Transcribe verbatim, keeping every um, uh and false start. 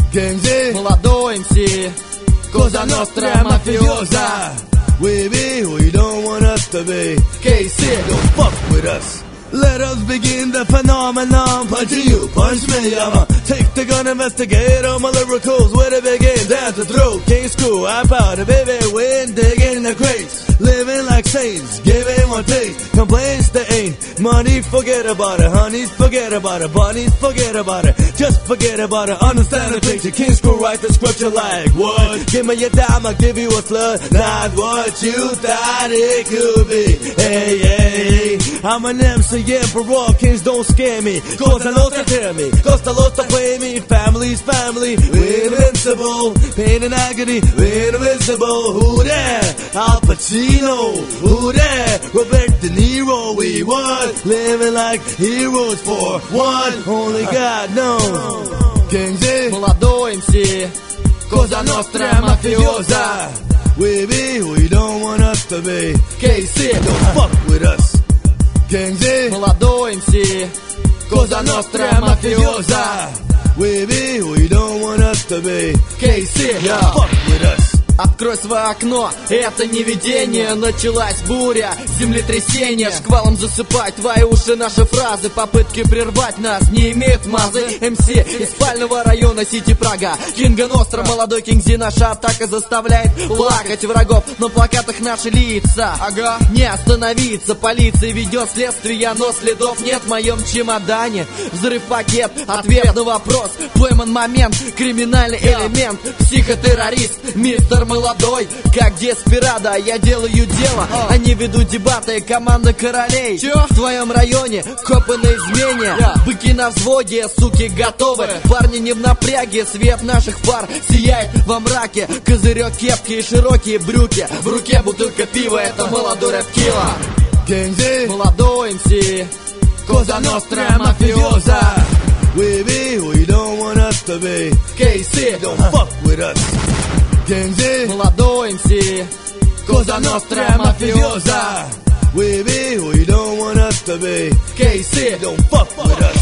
Kenzie, молодой эм си, Cosa Nostra Mafiosa. We be who you don't want us to be. кей си. Don't fuck with us. Let us begin the phenomenon. Punch you, punch me, I'ma take the gun, investigate all my lyricals. Where to begin? Down to throat, King School. I'm proud of baby, win, digging the crates. Living like saints, giving one taste. Complaints there ain't money, forget about it. Honeys, forget about it. Bunnies, forget about it. Just forget about it. Understand the picture. King School write the scripture like what? Give me your dime, I'll give you a flood. Not what you thought it could be. Hey, hey, hey. I'm an M C, emperor, kings don't scare me. Cosa Nostra tear me. Costa Losta play me. Family's family, we're invincible. Pain and agony, we're invincible. Who there? Al Pacino. Who there? Robert De Niro. We was living like heroes for one. Only God knows. Kenzie, молодой эм си, Cosa Nostra Mafiosa. We be who you don't want us to be. кей си. Don't fuck with us. Kenzie, молодой эм си, Cosa Nostra Mafiosa. We be who you don't want us to be. кей си. Don't fuck with us. Открой свое окно, это не видение. Началась буря, землетрясение. Шквалом засыпай твои уши наши фразы. Попытки прервать нас не имеют мазы. эм си из спального района Сити Прага. Кинга Ностра, молодой Кингзи. Наша атака заставляет плакать врагов. На плакатах наши лица, ага, не остановиться. Полиция ведет следствие, но следов нет в моем чемодане. Взрыв пакет, ответ на вопрос. Пойман момент, криминальный элемент. Психотеррорист, мистер молодой, как Деспирадо. Я делаю дело, они ведут дебаты. Команда королей. Чё? В твоем районе копы на измене. yeah. Быки на взводе, суки готовы. Парни не в напряге, свет наших фар сияет во мраке. Козырек кепки и широкие брюки. В руке бутылка пива, это молодой рэп-килла. Kenzie, молодой эм си, Cosa Nostra Mafiosa. We be who you don't want us to be. кей си. Don't fuck with us. Kenzie, молодой эм си, Cosa Nostra Mafiosa. We be who you don't want us to be. кей си. Don't fuck with us.